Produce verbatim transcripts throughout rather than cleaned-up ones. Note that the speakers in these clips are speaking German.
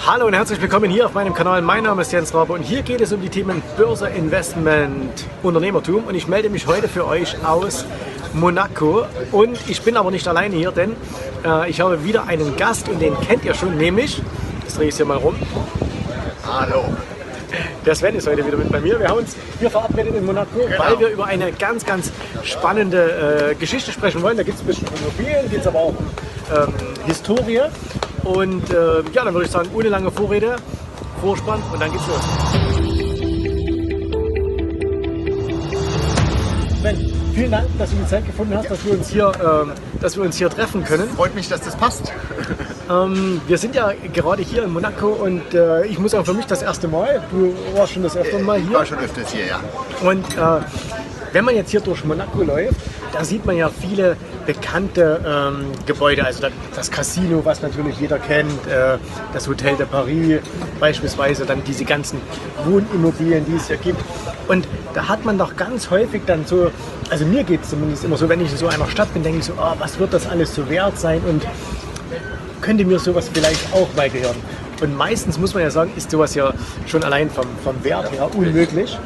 Hallo und herzlich willkommen hier auf meinem Kanal. Mein Name ist Jens Rabe und hier geht es um die Themen Börse, Investment, Unternehmertum und ich melde mich heute für euch aus Monaco und ich bin aber nicht alleine hier, denn äh, ich habe wieder einen Gast und den kennt ihr schon, nämlich, das drehe ich hier mal rum. Hallo. Der Sven ist heute wieder mit bei mir. Wir haben uns hier verabredet in Monaco, genau, weil wir über eine ganz, ganz spannende äh, Geschichte sprechen wollen. Da gibt es ein bisschen Immobilien, geht es aber auch um ähm, Historie. Und äh, ja, dann würde ich sagen, ohne lange Vorrede, Vorspann und dann geht's los. Sven, vielen Dank, dass du die Zeit gefunden hast, dass wir uns hier, ähm, dass wir uns hier treffen können. Freut mich, dass das passt. Ähm, wir sind ja gerade hier in Monaco und äh, ich muss auch für mich das erste Mal, du warst schon das erste Mal hier. Ich war schon öfters hier, ja. Und äh, wenn man jetzt hier durch Monaco läuft, da sieht man ja viele bekannte ähm, Gebäude, also das Casino, was natürlich jeder kennt, äh, das Hotel de Paris beispielsweise, dann diese ganzen Wohnimmobilien, die es hier gibt. Und da hat man doch ganz häufig dann so, also mir geht es zumindest immer so, wenn ich in so einer Stadt bin, denke ich so, oh, was wird das alles so wert sein und könnte mir sowas vielleicht auch mal gehören. Und meistens muss man ja sagen, ist sowas ja schon allein vom, vom Wert her unmöglich.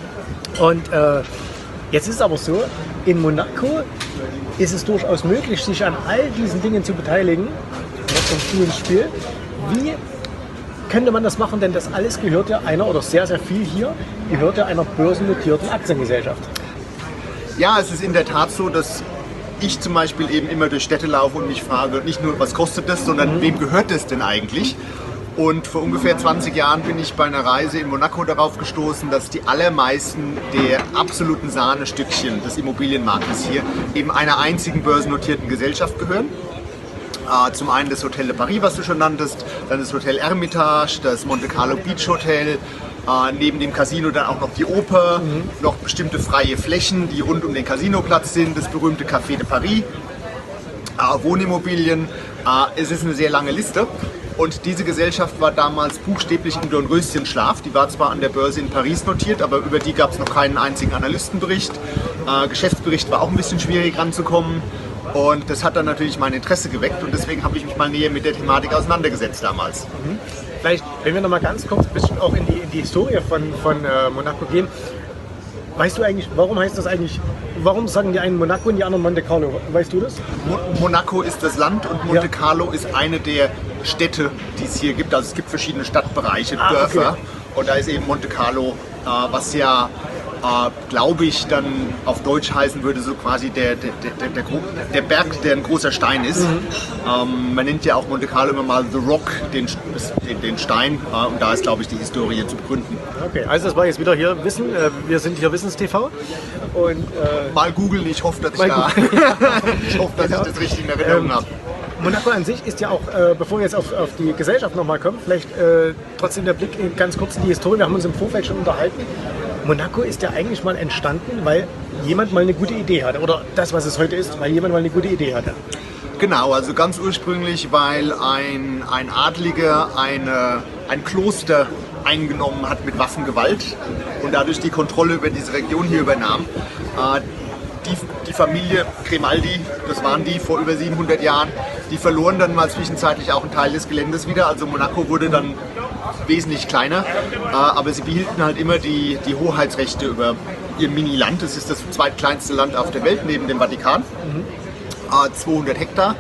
Und äh, jetzt ist es aber so, in Monaco ist es durchaus möglich, sich an all diesen Dingen zu beteiligen. Jetzt kommst du ins Spiel. Wie könnte man das machen? Denn das alles gehört ja einer, oder sehr, sehr viel hier, gehört ja einer börsennotierten Aktiengesellschaft. Ja, es ist in der Tat so, dass ich zum Beispiel eben immer durch Städte laufe und mich frage, nicht nur, was kostet das, sondern mhm. wem gehört das denn eigentlich? Und vor ungefähr zwanzig Jahren bin ich bei einer Reise in Monaco darauf gestoßen, dass die allermeisten der absoluten Sahnestückchen des Immobilienmarktes hier eben einer einzigen börsennotierten Gesellschaft gehören. Äh, zum einen das Hotel de Paris, was du schon nanntest, dann das Hotel Hermitage, das Monte Carlo Beach Hotel, äh, neben dem Casino dann auch noch die Oper, mhm. noch bestimmte freie Flächen, die rund um den Casinoplatz sind, das berühmte Café de Paris, äh, Wohnimmobilien. Äh, es ist eine sehr lange Liste. Und diese Gesellschaft war damals buchstäblich im Dornröschenschlaf. Die war zwar an der Börse in Paris notiert, aber über die gab es noch keinen einzigen Analystenbericht. Äh, Geschäftsbericht war auch ein bisschen schwierig ranzukommen. Und das hat dann natürlich mein Interesse geweckt und deswegen habe ich mich mal näher mit der Thematik auseinandergesetzt damals. Mhm. Vielleicht, wenn wir noch mal ganz kurz ein bisschen auch in die, in die Historie von, von äh, Monaco gehen. Weißt du eigentlich, warum heißt das eigentlich, warum sagen die einen Monaco und die anderen Monte Carlo? Weißt du das? Mo Monaco ist das Land und Monte Carlo ist eine der Städte, die es hier gibt. Also es gibt verschiedene Stadtbereiche, ah, Dörfer. Okay. Und da ist eben Monte Carlo, äh, was ja, äh, glaube ich, dann auf Deutsch heißen würde, so quasi der, der, der, der, der Berg, der ein großer Stein ist. Mhm. Ähm, man nennt ja auch Monte Carlo immer mal The Rock, den, den, den Stein. Äh, und da ist, glaube ich, die Historie zu begründen. Okay, also das war jetzt wieder hier Wissen. Äh, wir sind hier Wissens-T V. Und, äh, mal googeln, ich hoffe, dass ich, da, ich, hoffe, dass genau. ich das richtig in Erinnerung ähm, habe. Monaco an sich ist ja auch, äh, bevor wir jetzt auf, auf die Gesellschaft nochmal kommen, vielleicht äh, trotzdem der Blick in, ganz kurz in die Historie. Wir haben uns im Vorfeld schon unterhalten. Monaco ist ja eigentlich mal entstanden, weil jemand mal eine gute Idee hatte. Oder das, was es heute ist, weil jemand mal eine gute Idee hatte. Genau, also ganz ursprünglich, weil ein, ein Adliger eine, ein Kloster eingenommen hat mit Waffengewalt und dadurch die Kontrolle über diese Region hier übernahm. Äh, Die, die Familie Grimaldi, das waren die vor über siebenhundert Jahren, die verloren dann mal zwischenzeitlich auch einen Teil des Geländes wieder. Also Monaco wurde dann wesentlich kleiner, äh, aber sie behielten halt immer die, die Hoheitsrechte über ihr Mini-Land. Das ist das zweitkleinste Land auf der Welt neben dem Vatikan, mhm. äh, zweihundert Hektar.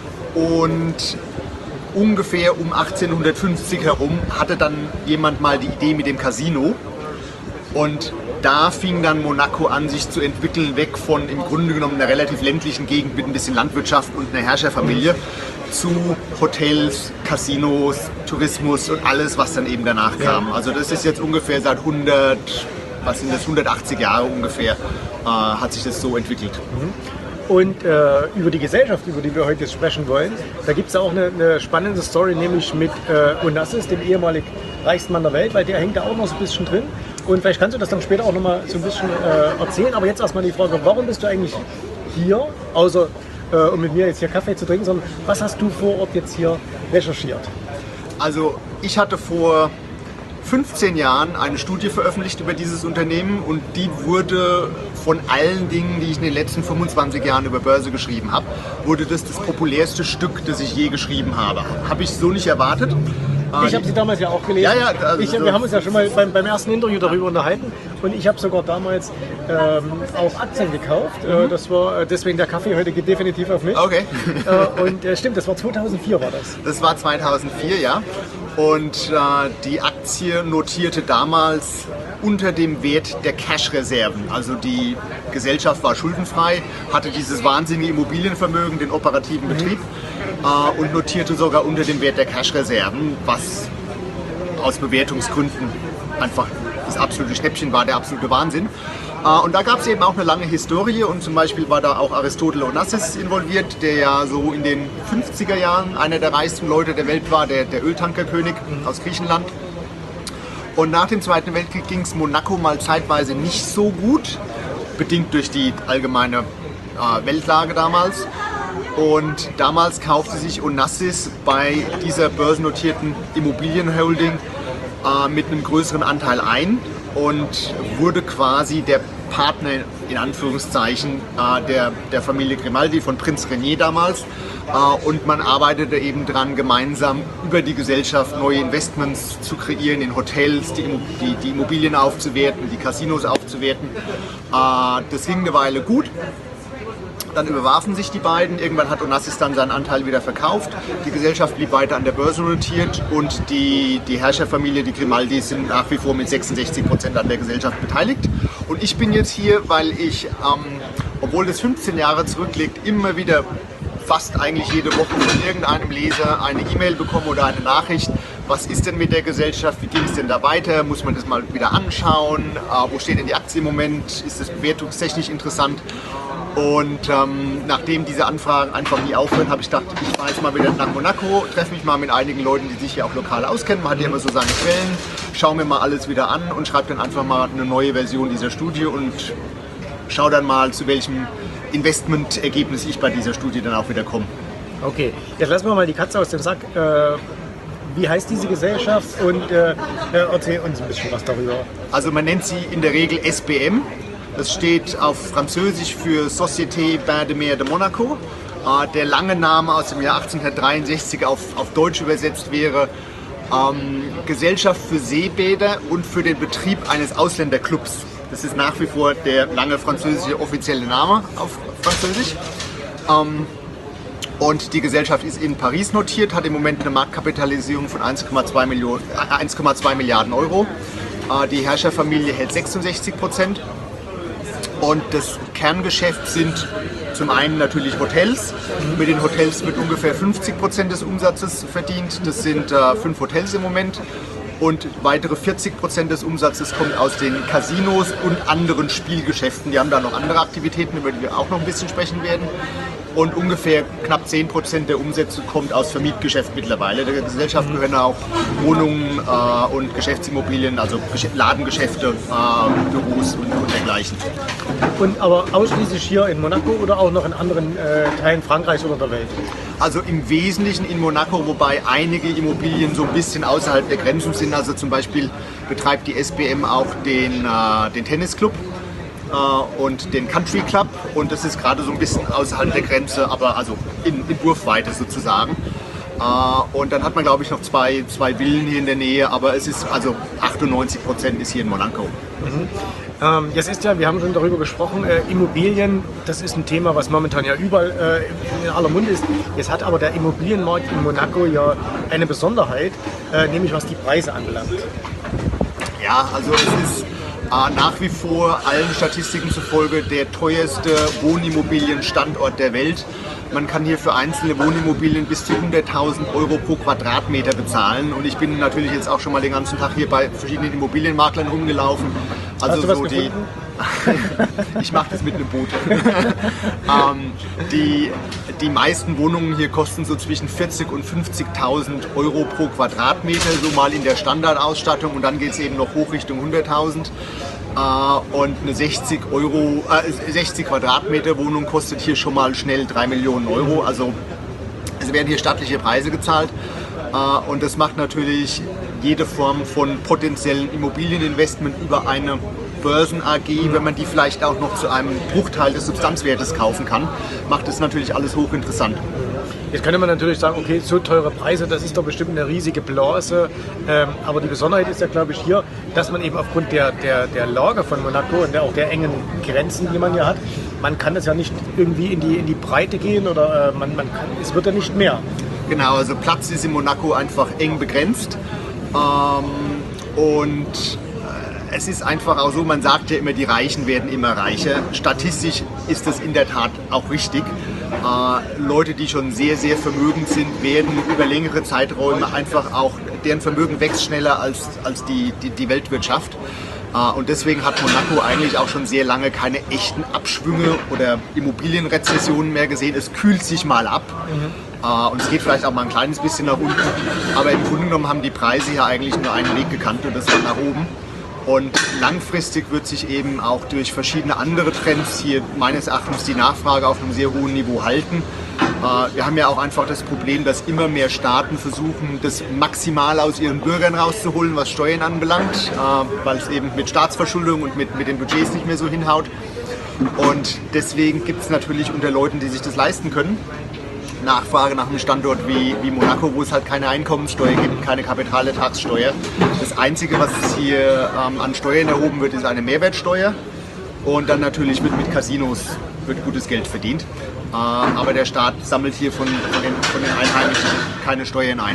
Und ungefähr um achtzehnhundertfünfzig herum hatte dann jemand mal die Idee mit dem Casino. Und da fing dann Monaco an, sich zu entwickeln, weg von im Grunde genommen einer relativ ländlichen Gegend mit ein bisschen Landwirtschaft und einer Herrscherfamilie zu Hotels, Casinos, Tourismus und alles, was dann eben danach kam. Also das ist jetzt ungefähr seit hundert, was sind das, hundertachtzig Jahre ungefähr, äh, hat sich das so entwickelt. Und äh, über die Gesellschaft, über die wir heute sprechen wollen, da gibt es auch eine, eine spannende Story, nämlich mit äh, Onassis, dem ehemaligen reichsten Mann der Welt, weil der hängt da auch noch so ein bisschen drin. Und vielleicht kannst du das dann später auch noch mal so ein bisschen äh, erzählen. Aber jetzt erstmal die Frage, warum bist du eigentlich hier, außer äh, um mit mir jetzt hier Kaffee zu trinken, sondern was hast du vor Ort jetzt hier recherchiert? Also ich hatte vor fünfzehn Jahren eine Studie veröffentlicht über dieses Unternehmen und die wurde von allen Dingen, die ich in den letzten fünfundzwanzig Jahren über Börse geschrieben habe, wurde das das populärste Stück, das ich je geschrieben habe. Habe ich so nicht erwartet. Ich habe sie damals ja auch gelesen. Ja, ja, also ich, so wir haben uns ja schon mal beim, beim ersten Interview darüber unterhalten und ich habe sogar damals ähm, auch Aktien gekauft. Mhm. Äh, das war deswegen der Kaffee heute geht definitiv auf mich. Okay. Äh, und äh, stimmt, das war zweitausendvier war das. Das war zweitausendvier, ja. Und äh, die Aktie notierte damals unter dem Wert der Cash-Reserven. Also die Gesellschaft war schuldenfrei, hatte dieses wahnsinnige Immobilienvermögen, den operativen Betrieb äh, und notierte sogar unter dem Wert der Cash-Reserven, was aus Bewertungsgründen einfach das absolute Schnäppchen war, der absolute Wahnsinn. Uh, und da gab es eben auch eine lange Historie und zum Beispiel war da auch Aristotle Onassis involviert, der ja so in den fünfziger Jahren einer der reichsten Leute der Welt war, der, der Öltankerkönig mhm. aus Griechenland. Und nach dem Zweiten Weltkrieg ging es Monaco mal zeitweise nicht so gut, bedingt durch die allgemeine äh, Weltlage damals. Und damals kaufte sich Onassis bei dieser börsennotierten Immobilienholding äh, mit einem größeren Anteil ein und wurde quasi der Partner in Anführungszeichen äh, der, der Familie Grimaldi von Prinz René damals. Äh, und man arbeitete eben dran, gemeinsam über die Gesellschaft neue Investments zu kreieren in Hotels, die, die, die Immobilien aufzuwerten, die Casinos aufzuwerten. Äh, das ging eine Weile gut. Dann überwarfen sich die beiden. Irgendwann hat Onassis dann seinen Anteil wieder verkauft. Die Gesellschaft blieb weiter an der Börse notiert und die, die Herrscherfamilie, die Grimaldis, sind nach wie vor mit sechsundsechzig Prozent an der Gesellschaft beteiligt. Und ich bin jetzt hier, weil ich, ähm, obwohl das fünfzehn Jahre zurückliegt, immer wieder fast eigentlich jede Woche von irgendeinem Leser eine E-Mail bekomme oder eine Nachricht. Was ist denn mit der Gesellschaft? Wie geht es denn da weiter? Muss man das mal wieder anschauen? Äh, wo steht denn die Aktie im Moment? Ist das bewertungstechnisch interessant? Und ähm, nachdem diese Anfragen einfach nie aufhören, habe ich gedacht, ich fahre jetzt mal wieder nach Monaco, treffe mich mal mit einigen Leuten, die sich hier auch lokal auskennen. Man hat ja immer so seine Quellen, schaue mir mal alles wieder an und schreibe dann einfach mal eine neue Version dieser Studie und schaue dann mal, zu welchem Investmentergebnis ich bei dieser Studie dann auch wieder komme. Okay, jetzt lassen wir mal die Katze aus dem Sack. Äh, wie heißt diese Gesellschaft und äh, erzähl uns ein bisschen was darüber. Also man nennt sie in der Regel S B M. Das steht auf Französisch für Société Bains de Mer de Monaco. Äh, der lange Name aus dem Jahr achtzehnhundertdreiundsechzig auf, auf Deutsch übersetzt wäre ähm, Gesellschaft für Seebäder und für den Betrieb eines Ausländerclubs. Das ist nach wie vor der lange französische offizielle Name auf Französisch. Ähm, und die Gesellschaft ist in Paris notiert, hat im Moment eine Marktkapitalisierung von eins Komma zwei Milliarden Euro. Äh, die Herrscherfamilie hält sechsundsechzig Prozent. Und das Kerngeschäft sind zum einen natürlich Hotels. Mit den Hotels wird ungefähr fünfzig Prozent des Umsatzes verdient. Das sind äh, fünf Hotels im Moment. Und weitere vierzig Prozent des Umsatzes kommt aus den Casinos und anderen Spielgeschäften. Die haben da noch andere Aktivitäten, über die wir auch noch ein bisschen sprechen werden. Und ungefähr knapp zehn Prozent der Umsätze kommt aus Vermietgeschäft mittlerweile. Der Gesellschaft gehören auch Wohnungen äh, und Geschäftsimmobilien, also Ladengeschäfte, äh, Büros und, und dergleichen. Und aber ausschließlich hier in Monaco oder auch noch in anderen äh, Teilen Frankreichs oder der Welt? Also im Wesentlichen in Monaco, wobei einige Immobilien so ein bisschen außerhalb der Grenzen sind. Also zum Beispiel betreibt die S B M auch den, äh, den Tennisclub und den Country Club und das ist gerade so ein bisschen außerhalb der Grenze, aber also in, in Wurfweite sozusagen. Und dann hat man glaube ich noch zwei, zwei Villen hier in der Nähe, aber es ist also achtundneunzig Prozent ist hier in Monaco. Mhm. Ähm, jetzt ist ja, wir haben schon darüber gesprochen, äh, Immobilien, das ist ein Thema, was momentan ja überall äh, in aller Munde ist. Jetzt hat aber der Immobilienmarkt in Monaco ja eine Besonderheit, äh, nämlich was die Preise anbelangt. Ja, also es ist äh, nach wie vor allen Statistiken zufolge der teuerste Wohnimmobilienstandort der Welt. Man kann hier für einzelne Wohnimmobilien bis zu hunderttausend Euro pro Quadratmeter bezahlen. Und ich bin natürlich jetzt auch schon mal den ganzen Tag hier bei verschiedenen Immobilienmaklern rumgelaufen. Also Hast du was so die. Ich mache das mit einem Boot. ähm, die, die meisten Wohnungen hier kosten so zwischen vierzigtausend und fünfzigtausend Euro pro Quadratmeter, so mal in der Standardausstattung. Und dann geht es eben noch hoch Richtung hunderttausend. Uh, und eine sechzig Euro, äh, sechzig Quadratmeter Wohnung kostet hier schon mal schnell drei Millionen Euro. Also es werden hier stattliche Preise gezahlt. Uh, und das macht natürlich jede Form von potenziellen Immobilieninvestment über eine Börsen-A G, wenn man die vielleicht auch noch zu einem Bruchteil des Substanzwertes kaufen kann, macht das natürlich alles hochinteressant. Jetzt könnte man natürlich sagen, okay, so teure Preise, das ist doch bestimmt eine riesige Blase. Ähm, aber die Besonderheit ist ja, glaube ich, hier, dass man eben aufgrund der, der, der Lage von Monaco und der, auch der engen Grenzen, die man ja hat, man kann das ja nicht irgendwie in die, in die Breite gehen oder äh, man, man kann, es wird ja nicht mehr. Genau, also Platz ist in Monaco einfach eng begrenzt. Ähm, und äh, es ist einfach auch so, man sagt ja immer, die Reichen werden immer reicher. Statistisch ist das in der Tat auch richtig. Äh, Leute, die schon sehr, sehr vermögend sind, werden über längere Zeiträume einfach auch, deren Vermögen wächst schneller als, als die, die, die Weltwirtschaft. Uh, und deswegen hat Monaco eigentlich auch schon sehr lange keine echten Abschwünge oder Immobilienrezessionen mehr gesehen. Es kühlt sich mal ab mhm. uh, und es geht vielleicht auch mal ein kleines bisschen nach unten. Aber im Grunde genommen haben die Preise ja eigentlich nur einen Weg gekannt und das war nach oben. Und langfristig wird sich eben auch durch verschiedene andere Trends hier meines Erachtens die Nachfrage auf einem sehr hohen Niveau halten. Wir haben ja auch einfach das Problem, dass immer mehr Staaten versuchen, das Maximale aus ihren Bürgern rauszuholen, was Steuern anbelangt, weil es eben mit Staatsverschuldung und mit, mit den Budgets nicht mehr so hinhaut. Und deswegen gibt es natürlich unter Leuten, die sich das leisten können, Nachfrage nach einem Standort wie, wie Monaco, wo es halt keine Einkommenssteuer gibt, keine Kapitalertragssteuer. Das Einzige, was hier ähm, an Steuern erhoben wird, ist eine Mehrwertsteuer. Und dann natürlich wird mit Casinos wird gutes Geld verdient. Äh, aber der Staat sammelt hier von, von, den, von den Einheimischen keine Steuern ein.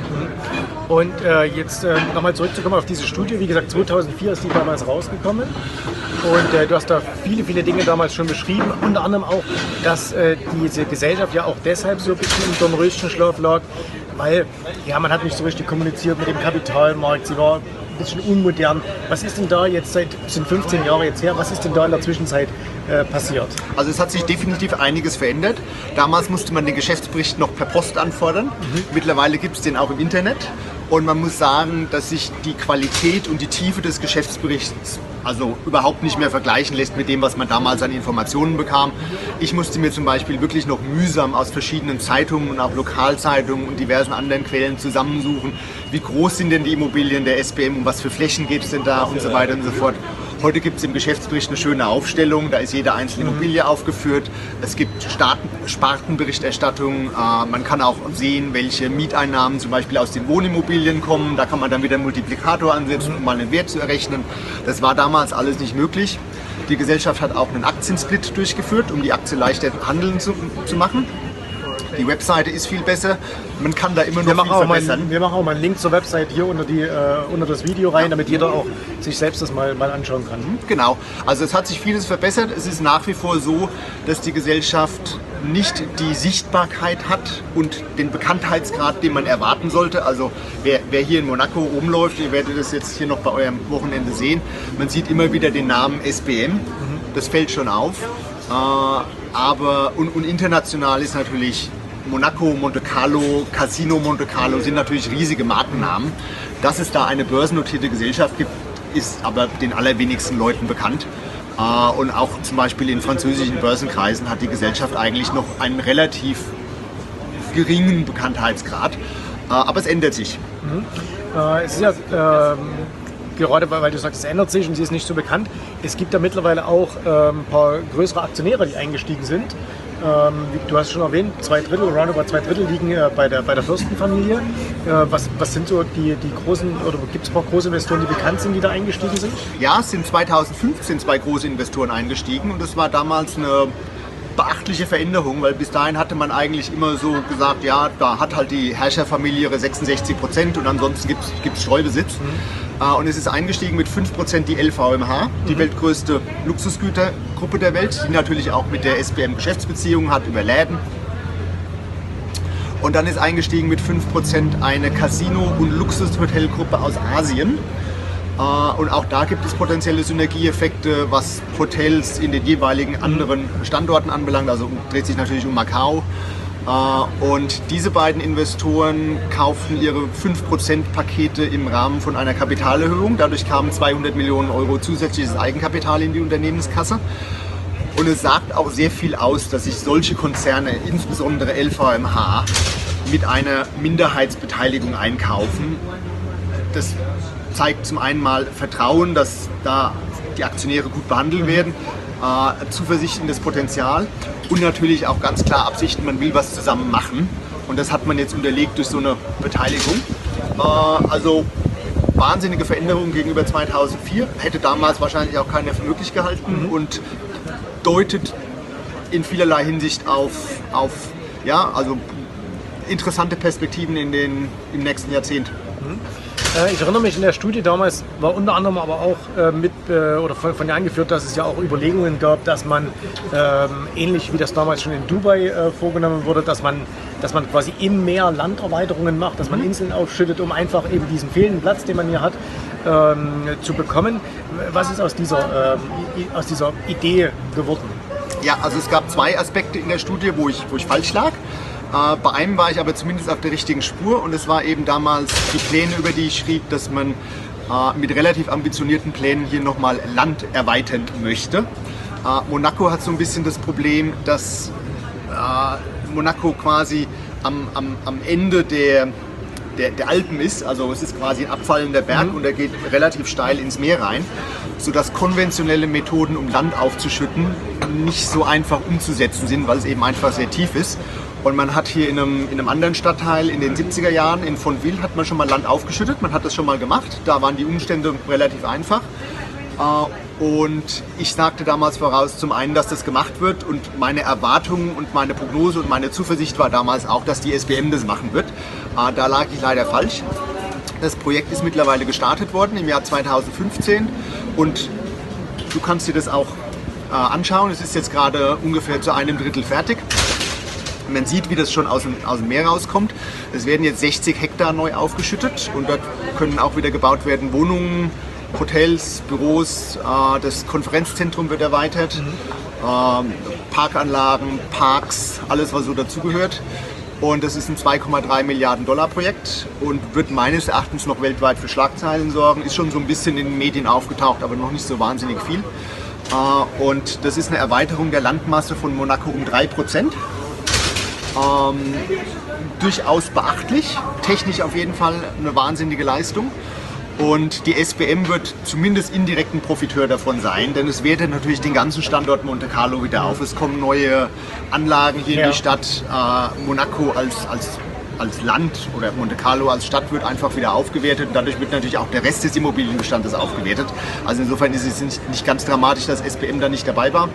Und äh, jetzt äh, nochmal zurückzukommen auf diese Studie. Wie gesagt, zweitausendvier ist die damals rausgekommen. Und äh, du hast da viele, viele Dinge damals schon beschrieben. Unter anderem auch, dass äh, diese Gesellschaft ja auch deshalb so ein bisschen im Dornröschenschlaf lag, weil ja, man hat nicht so richtig kommuniziert mit dem Kapitalmarkt. Sie war ein bisschen unmodern. Was ist denn da jetzt seit, das sind fünfzehn Jahre jetzt her, was ist denn da in der Zwischenzeit äh, passiert? Also es hat sich definitiv einiges verändert. Damals musste man den Geschäftsbericht noch per Post anfordern. Mhm. Mittlerweile gibt es den auch im Internet. Und man muss sagen, dass sich die Qualität und die Tiefe des Geschäftsberichts also überhaupt nicht mehr vergleichen lässt mit dem, was man damals an Informationen bekam. Ich musste mir zum Beispiel wirklich noch mühsam aus verschiedenen Zeitungen und auch Lokalzeitungen und diversen anderen Quellen zusammensuchen, wie groß sind denn die Immobilien der S B M, um was für Flächen geht es denn da und so weiter und so fort. Heute gibt es im Geschäftsbericht eine schöne Aufstellung, da ist jede einzelne Immobilie aufgeführt. Es gibt Staaten, Spartenberichterstattung, äh, man kann auch sehen, welche Mieteinnahmen zum Beispiel aus den Wohnimmobilien kommen. Da kann man dann wieder einen Multiplikator ansetzen, um mal einen Wert zu errechnen. Das war damals alles nicht möglich. Die Gesellschaft hat auch einen Aktiensplit durchgeführt, um die Aktie leichter handeln zu, zu machen. Die Webseite ist viel besser, man kann da immer noch wir viel verbessern. Mal, wir machen auch mal einen Link zur Website hier unter, die, äh, unter das Video rein, damit jeder auch sich selbst das mal, mal anschauen kann. Genau, also es hat sich vieles verbessert. Es ist nach wie vor so, dass die Gesellschaft nicht die Sichtbarkeit hat und den Bekanntheitsgrad, den man erwarten sollte. Also wer, wer hier in Monaco rumläuft, ihr werdet das jetzt hier noch bei eurem Wochenende sehen, man sieht immer wieder den Namen S B M, mhm. Das fällt schon auf. Äh, aber und, und international ist natürlich Monaco, Monte Carlo, Casino Monte Carlo sind natürlich riesige Markennamen. Dass es da eine börsennotierte Gesellschaft gibt, ist aber den allerwenigsten Leuten bekannt. Und auch zum Beispiel in französischen Börsenkreisen hat die Gesellschaft eigentlich noch einen relativ geringen Bekanntheitsgrad. Aber es ändert sich. Mhm. Äh, es ist ja, ähm, gerade weil du sagst, es ändert sich und sie ist nicht so bekannt. Es gibt ja mittlerweile auch ähm, ein paar größere Aktionäre, die eingestiegen sind. Ähm, du hast schon erwähnt, zwei Drittel, roundabout zwei Drittel liegen äh, bei, der, bei der Fürstenfamilie. Äh, was, was sind so die, die großen, oder gibt es ein paar große Investoren, die bekannt sind, die da eingestiegen sind? Ja, es sind zweitausendfünfzehn zwei große Investoren eingestiegen und das war damals eine beachtliche Veränderung, weil bis dahin hatte man eigentlich immer so gesagt, ja, da hat halt die Herrscherfamilie ihre sechsundsechzig Prozent und ansonsten gibt es Streubesitz. Mhm. Und es ist eingestiegen mit fünf Prozent die L V M H, die mhm. weltgrößte Luxusgütergruppe der Welt, die natürlich auch mit der S B M Geschäftsbeziehungen hat über Läden. Und dann ist eingestiegen mit fünf Prozent eine Casino- und Luxushotelgruppe aus Asien. Und auch da gibt es potenzielle Synergieeffekte, was Hotels in den jeweiligen anderen Standorten anbelangt. Also dreht sich natürlich um Macau. Und diese beiden Investoren kauften ihre fünf Prozent Pakete im Rahmen von einer Kapitalerhöhung. Dadurch kamen zweihundert Millionen Euro zusätzliches Eigenkapital in die Unternehmenskasse. Und es sagt auch sehr viel aus, dass sich solche Konzerne, insbesondere L V M H, mit einer Minderheitsbeteiligung einkaufen. Das zeigt zum einen mal Vertrauen, dass da die Aktionäre gut behandelt werden, äh, Zuversicht in das Potenzial und natürlich auch ganz klar Absichten, man will was zusammen machen. Und das hat man jetzt unterlegt durch so eine Beteiligung. Äh, also wahnsinnige Veränderung gegenüber zweitausendvier. Hätte damals wahrscheinlich auch keiner für möglich gehalten mhm. und deutet in vielerlei Hinsicht auf, auf ja, also interessante Perspektiven in den, im nächsten Jahrzehnt. Mhm. Ich erinnere mich, in der Studie damals war unter anderem aber auch äh, mit äh, oder von, von dir angeführt, dass es ja auch Überlegungen gab, dass man ähm, ähnlich wie das damals schon in Dubai äh, vorgenommen wurde, dass man, dass man quasi im Meer Landerweiterungen macht, dass man mhm. Inseln aufschüttet, um einfach eben diesen fehlenden Platz, den man hier hat, ähm, zu bekommen. Was ist aus dieser, ähm, aus dieser Idee geworden? Ja, also es gab zwei Aspekte in der Studie, wo ich, wo ich falsch lag. Äh, bei einem war ich aber zumindest auf der richtigen Spur und es war eben damals die Pläne, über die ich schrieb, dass man äh, mit relativ ambitionierten Plänen hier nochmal Land erweitern möchte. Äh, Monaco hat so ein bisschen das Problem, dass äh, Monaco quasi am, am, am Ende der, der, der Alpen ist, also es ist quasi ein abfallender Berg mhm. und er geht relativ steil ins Meer rein, sodass konventionelle Methoden, um Land aufzuschütten, nicht so einfach umzusetzen sind, weil es eben einfach sehr tief ist. Und man hat hier in einem, in einem anderen Stadtteil in den siebziger Jahren, in Fontville, hat man schon mal Land aufgeschüttet. Man hat das schon mal gemacht. Da waren die Umstände relativ einfach. Und ich sagte damals voraus, zum einen, dass das gemacht wird. Und meine Erwartungen und meine Prognose und meine Zuversicht war damals auch, dass die S B M das machen wird. Da lag ich leider falsch. Das Projekt ist mittlerweile gestartet worden im Jahr zweitausendfünfzehn. Und du kannst dir das auch anschauen. Es ist jetzt gerade ungefähr zu einem Drittel fertig. Man sieht, wie das schon aus dem, aus dem Meer rauskommt. Es werden jetzt sechzig Hektar neu aufgeschüttet und dort können auch wieder gebaut werden Wohnungen, Hotels, Büros, äh, das Konferenzzentrum wird erweitert, mhm. äh, Parkanlagen, Parks, alles was so dazugehört. Und das ist ein zwei Komma drei Milliarden Dollar Projekt und wird meines Erachtens noch weltweit für Schlagzeilen sorgen. Ist schon so ein bisschen in den Medien aufgetaucht, aber noch nicht so wahnsinnig viel. Äh, und das ist eine Erweiterung der Landmasse von Monaco um drei Prozent. Ähm, durchaus beachtlich, technisch auf jeden Fall eine wahnsinnige Leistung und die S B M wird zumindest indirekt ein Profiteur davon sein, denn es wertet natürlich den ganzen Standort Monte Carlo wieder auf. Es kommen neue Anlagen hier ja. in die Stadt, äh, Monaco als, als, als Land oder Monte Carlo als Stadt wird einfach wieder aufgewertet und dadurch wird natürlich auch der Rest des Immobilienbestandes aufgewertet. Also insofern ist es nicht, nicht ganz dramatisch, dass S B M da nicht dabei war.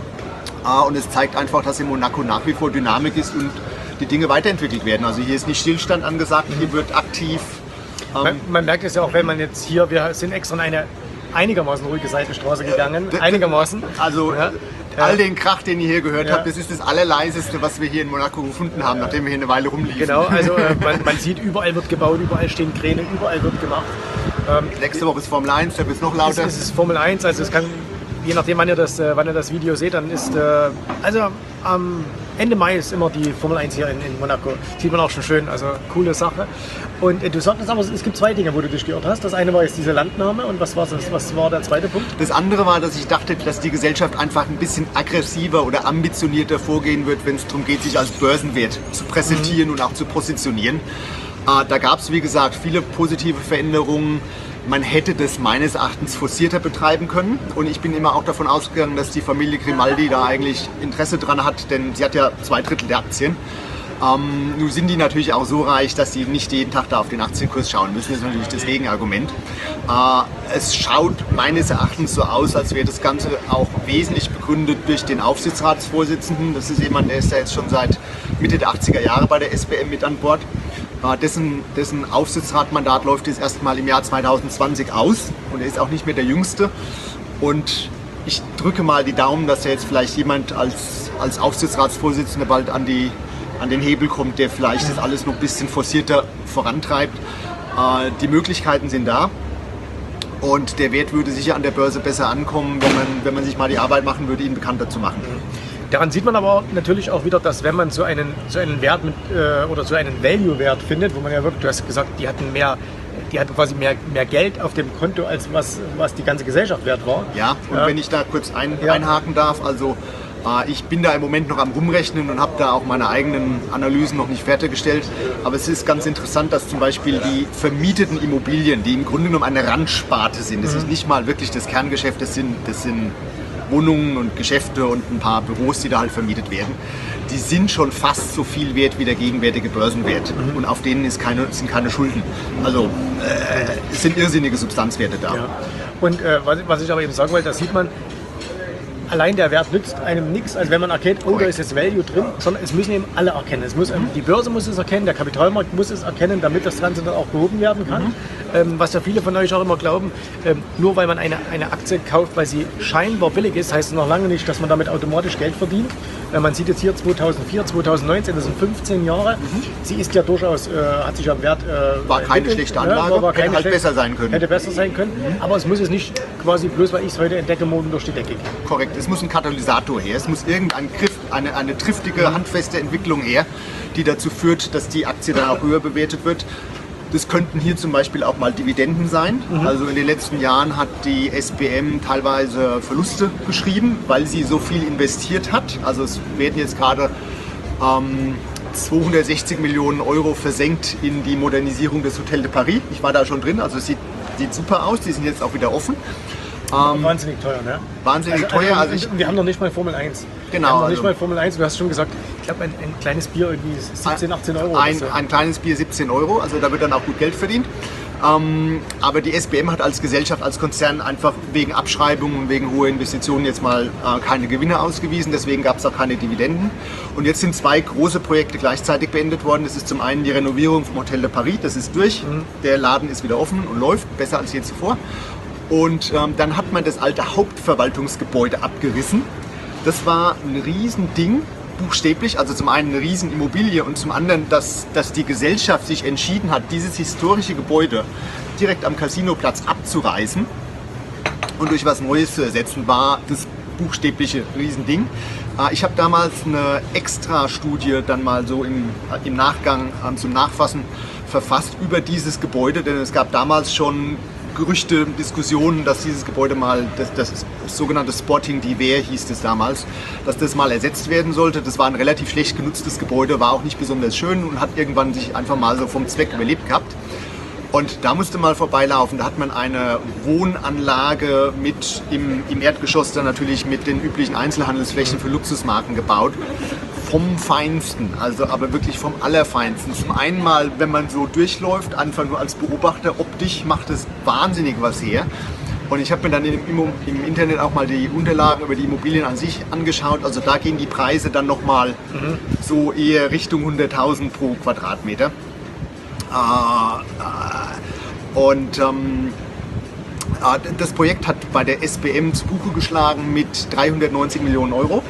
Und es zeigt einfach, dass in Monaco nach wie vor Dynamik ist und die Dinge weiterentwickelt werden. Also hier ist nicht Stillstand angesagt, hier wird aktiv... Ähm man, man merkt es ja auch, wenn man jetzt hier, wir sind extra in eine einigermaßen ruhige Seitenstraße gegangen, äh, einigermaßen. Also ja. all den Krach, den ihr hier gehört ja. habt, das ist das Allerleiseste, was wir hier in Monaco gefunden haben, nachdem wir hier eine Weile rumliefen. Genau, also äh, man, man sieht, überall wird gebaut, überall stehen Kräne, überall wird gemacht. Ähm, Nächste Woche ist Formel eins, da wird es noch lauter. Es ist Formel eins, also es kann... Je nachdem, wann ihr, das, äh, wann ihr das Video seht, dann ist, äh, also am Ende Mai ist immer die Formel eins hier in, in Monaco. Sieht man auch schon schön, also coole Sache. Und äh, du sagtest aber, es gibt zwei Dinge, wo du dich geirrt hast. Das eine war jetzt diese Landnahme und was war, das, was war der zweite Punkt? Das andere war, dass ich dachte, dass die Gesellschaft einfach ein bisschen aggressiver oder ambitionierter vorgehen wird, wenn es darum geht, sich als Börsenwert zu präsentieren mhm. und auch zu positionieren. Äh, da gab es, wie gesagt, viele positive Veränderungen. Man hätte das meines Erachtens forcierter betreiben können und ich bin immer auch davon ausgegangen, dass die Familie Grimaldi da eigentlich Interesse dran hat, denn sie hat ja zwei Drittel der Aktien. Ähm, nun sind die natürlich auch so reich, dass sie nicht jeden Tag da auf den Aktienkurs schauen müssen. Das ist natürlich das Gegenargument. Äh, es schaut meines Erachtens so aus, als wäre das Ganze auch wesentlich begründet durch den Aufsichtsratsvorsitzenden. Das ist jemand, der ist ja jetzt schon seit Mitte der achtziger Jahre bei der S B M mit an Bord. Dessen, dessen Aufsichtsratmandat läuft jetzt erstmal im Jahr zweitausendzwanzig aus und er ist auch nicht mehr der Jüngste. Und ich drücke mal die Daumen, dass da jetzt vielleicht jemand als, als Aufsichtsratsvorsitzender bald an, die, an den Hebel kommt, der vielleicht das alles noch ein bisschen forcierter vorantreibt. Äh, die Möglichkeiten sind da und der Wert würde sicher an der Börse besser ankommen, wenn man, wenn man sich mal die Arbeit machen würde, ihn bekannter zu machen. Daran sieht man aber natürlich auch wieder, dass wenn man so einen, so einen Wert mit, äh, oder so einen Value-Wert findet, wo man ja wirklich, du hast gesagt, die hatten mehr, die hatten quasi mehr, mehr Geld auf dem Konto, als was, was die ganze Gesellschaft wert war. Ja, und ja. wenn ich da kurz ein, ja. einhaken darf, also äh, ich bin da im Moment noch am Rumrechnen und habe da auch meine eigenen Analysen noch nicht fertiggestellt, aber es ist ganz interessant, dass zum Beispiel die vermieteten Immobilien, die im Grunde genommen eine Randsparte sind, das mhm. ist nicht mal wirklich das Kerngeschäft, das sind, das sind Wohnungen und Geschäfte und ein paar Büros, die da halt vermietet werden, die sind schon fast so viel wert wie der gegenwärtige Börsenwert. Mhm. Und auf denen ist keine, sind keine Schulden. Also äh, es sind irrsinnige Substanzwerte da. Ja. Und äh, was, was ich aber eben sagen wollte, da sieht man, allein der Wert nützt einem nichts, als wenn man erkennt, oh, da ist jetzt Value drin, sondern es müssen eben alle erkennen. Es muss, mhm. Die Börse muss es erkennen, der Kapitalmarkt muss es erkennen, damit das Ganze dann auch gehoben werden kann. Mhm. Ähm, was ja viele von euch auch immer glauben, ähm, nur weil man eine, eine Aktie kauft, weil sie scheinbar billig ist, heißt es noch lange nicht, dass man damit automatisch Geld verdient. Äh, man sieht jetzt hier zweitausendvier, zweitausendneunzehn, das sind fünfzehn Jahre. Mhm. Sie ist ja durchaus, äh, hat sich am Wert äh, War keine entwickelt, schlechte Anlage, ja, war, war keine hätte halt schlechte, besser sein können. Hätte besser sein können, mhm. aber es muss es nicht quasi bloß, weil ich es heute entdecke, morgen durch die Decke gehen. Korrekt, es muss ein Katalysator her, es muss irgendein Griff, eine, eine triftige, mhm. handfeste Entwicklung her, die dazu führt, dass die Aktie dann auch höher bewertet wird. Das könnten hier zum Beispiel auch mal Dividenden sein. Mhm. Also in den letzten Jahren hat die S B M teilweise Verluste geschrieben, weil sie so viel investiert hat. Also es werden jetzt gerade ähm, zweihundertsechzig Millionen Euro versenkt in die Modernisierung des Hotel de Paris. Ich war da schon drin, also es sieht, sieht super aus. Die sind jetzt auch wieder offen. Ähm, wahnsinnig teuer, ne? Wahnsinnig also, teuer. Also, also ich, wir haben noch nicht mal Formel eins. Genau. Wir haben noch also nicht mal Formel eins. Du hast schon gesagt, ich glaube, ein, ein kleines Bier irgendwie siebzehn, achtzehn Euro. Ein, so. ein kleines Bier siebzehn Euro, also da wird dann auch gut Geld verdient. Ähm, aber die S B M hat als Gesellschaft, als Konzern einfach wegen Abschreibungen und wegen hoher Investitionen jetzt mal äh, keine Gewinne ausgewiesen. Deswegen gab es auch keine Dividenden. Und jetzt sind zwei große Projekte gleichzeitig beendet worden. Das ist zum einen die Renovierung vom Hotel de Paris. Das ist durch. Mhm. Der Laden ist wieder offen und läuft besser als je zuvor. Und ähm, dann hat man das alte Hauptverwaltungsgebäude abgerissen. Das war ein Riesending, buchstäblich. Also zum einen eine Riesenimmobilie und zum anderen, dass, dass die Gesellschaft sich entschieden hat, dieses historische Gebäude direkt am Casinoplatz abzureißen und durch was Neues zu ersetzen, war das buchstäbliche Riesending. Äh, ich habe damals eine Extra-Studie dann mal so im, im Nachgang äh, zum Nachfassen verfasst über dieses Gebäude, denn es gab damals schon Gerüchte, Diskussionen, dass dieses Gebäude mal, das, das sogenannte Sporting d'Hiver hieß es damals, dass das mal ersetzt werden sollte. Das war ein relativ schlecht genutztes Gebäude, war auch nicht besonders schön und hat irgendwann sich einfach mal so vom Zweck überlebt gehabt. Und da musste mal vorbeilaufen, da hat man eine Wohnanlage mit im, im Erdgeschoss dann natürlich mit den üblichen Einzelhandelsflächen für Luxusmarken gebaut. Vom Feinsten, also aber wirklich vom Allerfeinsten. Zum einen mal, wenn man so durchläuft, einfach nur als Beobachter, optisch macht es wahnsinnig was her. Und ich habe mir dann im, im Internet auch mal die Unterlagen über die Immobilien an sich angeschaut. Also da gehen die Preise dann nochmal mhm. so eher Richtung hunderttausend pro Quadratmeter. Und ähm, das Projekt hat bei der S B M zu Buche geschlagen mit dreihundertneunzig Millionen Euro.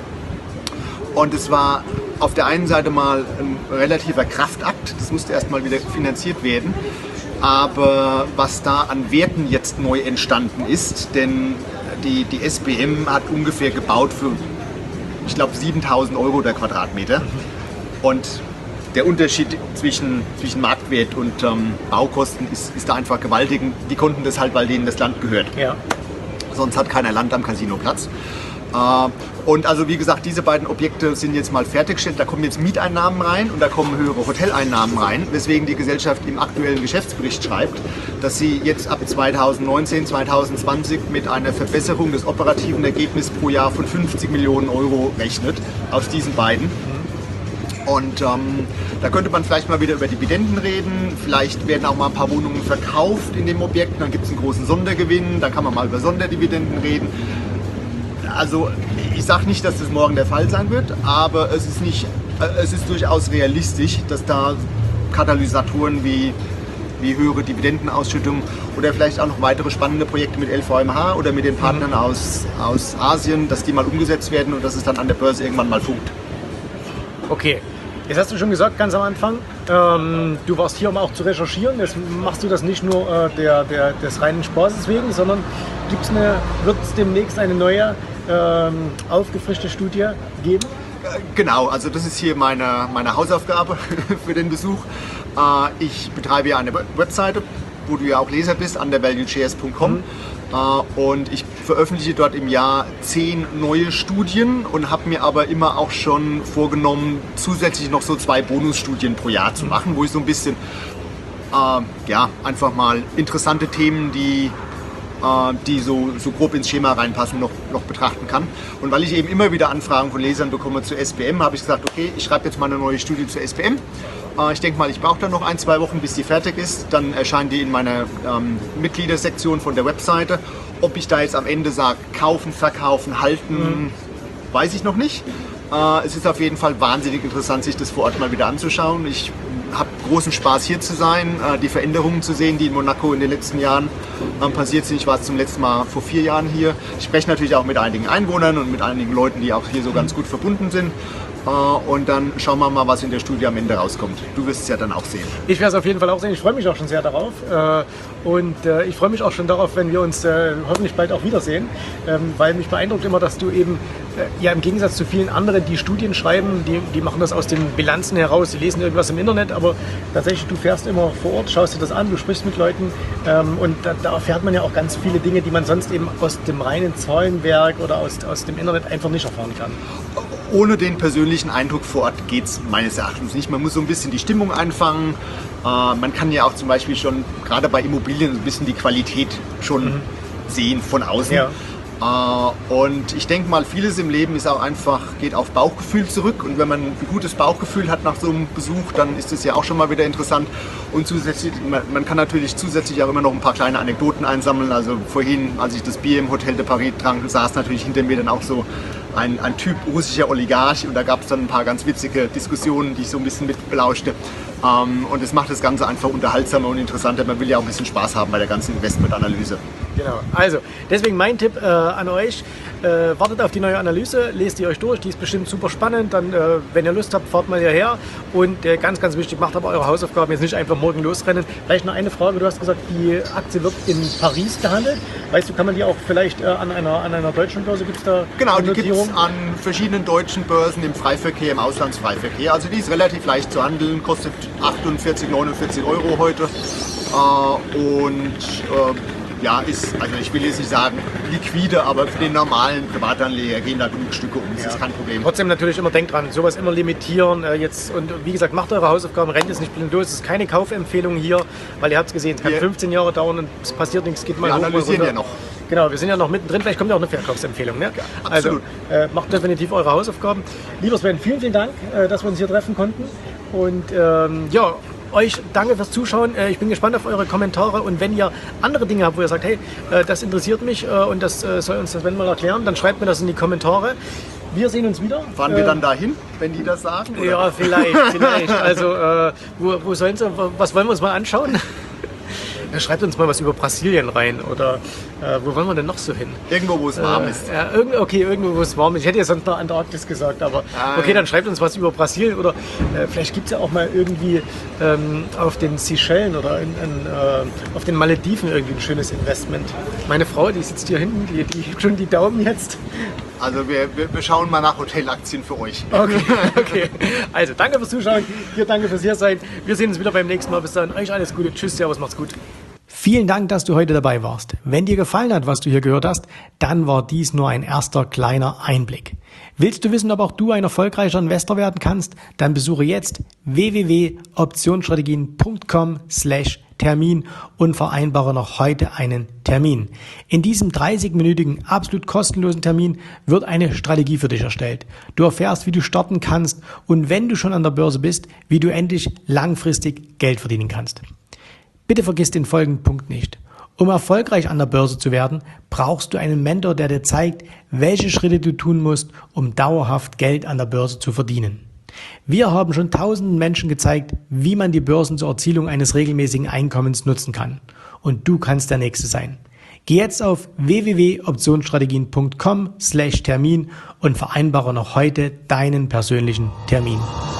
Und es war auf der einen Seite mal ein relativer Kraftakt, das musste erstmal wieder finanziert werden. Aber was da an Werten jetzt neu entstanden ist, denn die, die S B M hat ungefähr gebaut für, ich glaube, siebentausend Euro der Quadratmeter. Und der Unterschied zwischen, zwischen Marktwert und ähm, Baukosten ist, ist da einfach gewaltig. Die konnten das halt, weil denen das Land gehört. Ja. Sonst hat keiner Land am Casinoplatz. Äh, und also wie gesagt, diese beiden Objekte sind jetzt mal fertiggestellt. Da kommen jetzt Mieteinnahmen rein und da kommen höhere Hoteleinnahmen rein, weswegen die Gesellschaft im aktuellen Geschäftsbericht schreibt, dass sie jetzt ab zweitausendneunzehn, zweitausendzwanzig mit einer Verbesserung des operativen Ergebnisses pro Jahr von fünfzig Millionen Euro rechnet, aus diesen beiden. Und ähm, da könnte man vielleicht mal wieder über Dividenden reden, vielleicht werden auch mal ein paar Wohnungen verkauft in dem Objekt, dann gibt es einen großen Sondergewinn, dann kann man mal über Sonderdividenden reden. Also ich sage nicht, dass das morgen der Fall sein wird, aber es ist, nicht, äh, es ist durchaus realistisch, dass da Katalysatoren wie, wie höhere Dividendenausschüttungen oder vielleicht auch noch weitere spannende Projekte mit L V M H oder mit den Partnern mhm. aus, aus Asien, dass die mal umgesetzt werden und dass es dann an der Börse irgendwann mal funkt. Okay. Jetzt hast du schon gesagt, ganz am Anfang, ähm, du warst hier, um auch zu recherchieren. Jetzt machst du das nicht nur äh, der, der, des reinen Spaßes wegen, sondern gibt's eine, wird es demnächst eine neue, ähm, aufgefrischte Studie geben? Genau, also das ist hier meine, meine Hausaufgabe für den Besuch. Äh, ich betreibe ja eine Webseite, wo du ja auch Leser bist, undervalueshares punkt com. Mhm. Und ich veröffentliche dort im Jahr zehn neue Studien und habe mir aber immer auch schon vorgenommen, zusätzlich noch so zwei Bonusstudien pro Jahr zu machen, wo ich so ein bisschen, äh, ja, einfach mal interessante Themen, die die so, so grob ins Schema reinpassen, noch, noch betrachten kann. Und weil ich eben immer wieder Anfragen von Lesern bekomme zu S P M, habe ich gesagt, okay, ich schreibe jetzt mal eine neue Studie zu S P M. Ich denke mal, ich brauche dann noch ein, zwei Wochen, bis die fertig ist. Dann erscheint die in meiner ähm, Mitgliedersektion von der Webseite. Ob ich da jetzt am Ende sage, kaufen, verkaufen, halten, mhm. weiß ich noch nicht. Äh, es ist auf jeden Fall wahnsinnig interessant, sich das vor Ort mal wieder anzuschauen. Ich habe großen Spaß, hier zu sein, äh, die Veränderungen zu sehen, die in Monaco in den letzten Jahren äh, passiert sind. Ich war zum letzten Mal vor vier Jahren hier. Ich spreche natürlich auch mit einigen Einwohnern und mit einigen Leuten, die auch hier so ganz gut verbunden sind. Uh, und dann schauen wir mal, was in der Studie am Ende rauskommt. Du wirst es ja dann auch sehen. Ich werde es auf jeden Fall auch sehen. Ich freue mich auch schon sehr darauf. Uh, und uh, ich freue mich auch schon darauf, wenn wir uns uh, hoffentlich bald auch wiedersehen. Um, weil mich beeindruckt immer, dass du eben, uh, ja im Gegensatz zu vielen anderen, die Studien schreiben, die, die machen das aus den Bilanzen heraus, die lesen irgendwas im Internet, aber tatsächlich, du fährst immer vor Ort, schaust dir das an, du sprichst mit Leuten um, und da, da erfährt man ja auch ganz viele Dinge, die man sonst eben aus dem reinen Zahlenwerk oder aus, aus dem Internet einfach nicht erfahren kann. Ohne den persönlichen Eindruck vor Ort geht es meines Erachtens nicht. Man muss so ein bisschen die Stimmung einfangen. Äh, man kann ja auch zum Beispiel schon, gerade bei Immobilien, ein bisschen die Qualität schon mhm. sehen von außen. Ja. Äh, und ich denke mal, vieles im Leben ist auch einfach, geht auf Bauchgefühl zurück. Und wenn man ein gutes Bauchgefühl hat nach so einem Besuch, dann ist es ja auch schon mal wieder interessant. Und zusätzlich, man, man kann natürlich zusätzlich auch immer noch ein paar kleine Anekdoten einsammeln. Also vorhin, als ich das Bier im Hotel de Paris trank, saß natürlich hinter mir dann auch so Ein, ein Typ russischer Oligarch und da gab es dann ein paar ganz witzige Diskussionen, die ich so ein bisschen mit belauschte. Ähm, und es macht das Ganze einfach unterhaltsamer und interessanter. Man will ja auch ein bisschen Spaß haben bei der ganzen Investmentanalyse. Genau, also deswegen mein Tipp äh, an euch, äh, wartet auf die neue Analyse, lest die euch durch, die ist bestimmt super spannend, dann äh, wenn ihr Lust habt, fahrt mal hierher und äh, ganz, ganz wichtig, macht aber eure Hausaufgaben, jetzt nicht einfach morgen losrennen. Vielleicht noch eine Frage, du hast gesagt, die Aktie wird in Paris gehandelt, weißt du, kann man die auch vielleicht äh, an, einer, an einer deutschen Börse, gibt es da Genau, die gibt es an verschiedenen deutschen Börsen im Freiverkehr, im Auslandsfreiverkehr, also die ist relativ leicht zu handeln, kostet achtundvierzig, neunundvierzig Euro heute äh, und äh, ja, ist, also ich will jetzt nicht sagen liquide, aber für den normalen Privatanleger gehen da genug Stücke um, das ja. ist kein Problem. Trotzdem natürlich immer, denkt dran, sowas immer limitieren äh, jetzt und wie gesagt, macht eure Hausaufgaben, rennt jetzt nicht blind los, es ist keine Kaufempfehlung hier, weil ihr habt es gesehen, es kann wir, fünfzehn Jahre dauern und es passiert nichts, geht mal wir hoch, analysieren mal ja noch. Genau, wir sind ja noch mittendrin, vielleicht kommt ja auch eine Verkaufsempfehlung. Ne? Ja, also äh, macht definitiv eure Hausaufgaben. Lieber Sven, vielen, vielen Dank, äh, dass wir uns hier treffen konnten und ähm, ja, euch danke fürs Zuschauen. Ich bin gespannt auf eure Kommentare und wenn ihr andere Dinge habt, wo ihr sagt, hey, das interessiert mich und das soll uns das Sven mal erklären, dann schreibt mir das in die Kommentare. Wir sehen uns wieder. Fahren wir dann dahin, wenn die das sagen? Oder? Ja, vielleicht, vielleicht. Also, äh, wo, wo sollen sie, was wollen wir uns mal anschauen? Schreibt uns mal was über Brasilien rein oder äh, wo wollen wir denn noch so hin? Irgendwo, wo es warm äh, ist. Äh, irgend, okay, irgendwo, wo es warm ist. Ich hätte ja sonst noch Antarktis gesagt, aber ah, okay, dann schreibt uns was über Brasilien oder äh, vielleicht gibt es ja auch mal irgendwie ähm, auf den Seychellen oder in, in, äh, auf den Malediven irgendwie ein schönes Investment. Meine Frau, die sitzt hier hinten, die, die hebt schon die Daumen jetzt. Also wir, wir, wir schauen mal nach Hotelaktien für euch. Okay, okay. Also danke fürs Zuschauen, dir danke fürs Hiersein. Wir sehen uns wieder beim nächsten Mal. Bis dann, euch alles Gute. Tschüss, servus, macht's gut. Vielen Dank, dass du heute dabei warst. Wenn dir gefallen hat, was du hier gehört hast, dann war dies nur ein erster kleiner Einblick. Willst du wissen, ob auch du ein erfolgreicher Investor werden kannst? Dann besuche jetzt w w w punkt optionsstrategien punkt com slash Termin und vereinbare noch heute einen Termin. In diesem dreißigminütigen, absolut kostenlosen Termin wird eine Strategie für dich erstellt. Du erfährst, wie du starten kannst und wenn du schon an der Börse bist, wie du endlich langfristig Geld verdienen kannst. Bitte vergiss den folgenden Punkt nicht. Um erfolgreich an der Börse zu werden, brauchst du einen Mentor, der dir zeigt, welche Schritte du tun musst, um dauerhaft Geld an der Börse zu verdienen. Wir haben schon tausenden Menschen gezeigt, wie man die Börsen zur Erzielung eines regelmäßigen Einkommens nutzen kann. Und du kannst der Nächste sein. Geh jetzt auf w w w punkt optionsstrategien punkt com slash Termin und vereinbare noch heute deinen persönlichen Termin.